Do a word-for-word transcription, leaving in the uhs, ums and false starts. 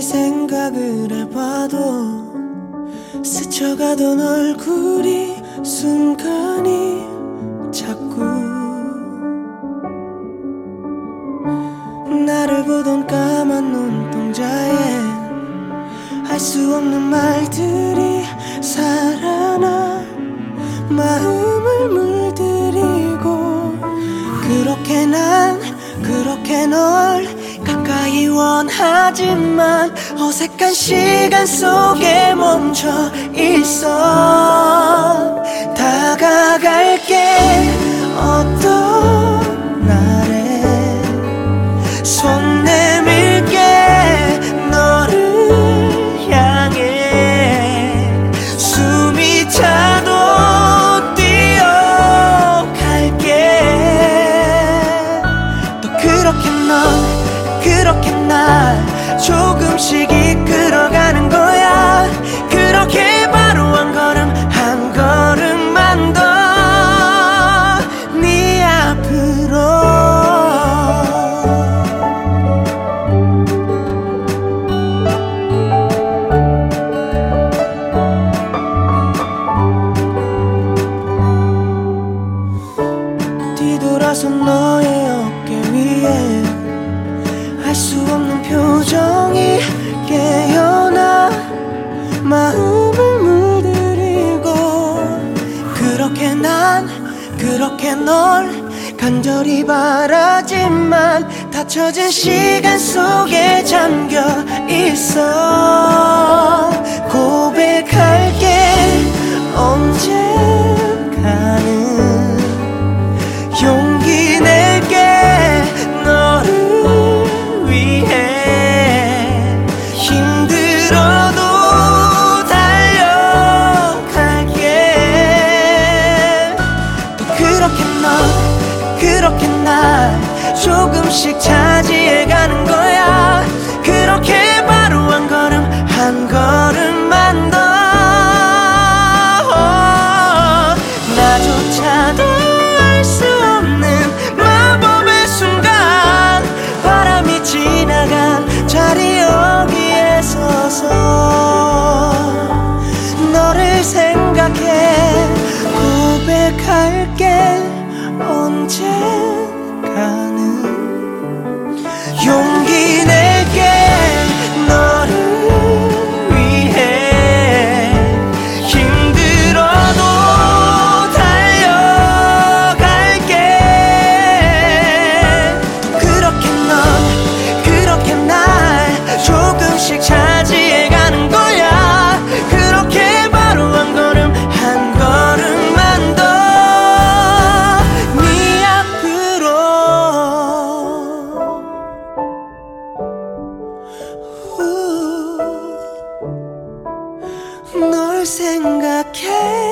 생각을 해봐도 스쳐가던 얼굴이 순간이 자꾸 나를 보던 까만 눈동자에 할 수 없는 말들이 살아나 마음을 물들이고 그렇게 난 그렇게 널 가까이 원하지만 어색한 시간 속에 멈춰 있어. 다가갈게 어떤 날에 손 내밀게 너를 향해 숨이 차도 뛰어갈게. 또 그렇게 넌 그렇게 날 조금씩 이끌어가는 거야. 그렇게 바로 한 걸음 한 걸음만 더 네 앞으로. 뒤돌아서 너의 어깨 위에 할 수 없는 표정이 깨어나 마음을 물들이고 그렇게 난 그렇게 널 간절히 바라지만 닫혀진 시간 속에 잠겨 있어. 고백할게 언젠가는 용기 낼게 너를 위해 힘들어도 달려갈게. 또 그렇게 너 그렇게 날 조금씩 차지해가는 거야. 그렇게 바로 한 걸음 한 걸음만 더 나조차도 알 수 없는 마법의 순간 바람이 지나간 자리 여기에 서서 너를 생각해 고백할게 언젠가는 용기 낼게 너를 위해 힘들어도 달려갈게. 또 그렇게 넌 그렇게 날 조금씩 차지해가는 거야. 그렇게 바로 한 걸음 한 걸음만 더 네 앞으로. 우, 널 생각해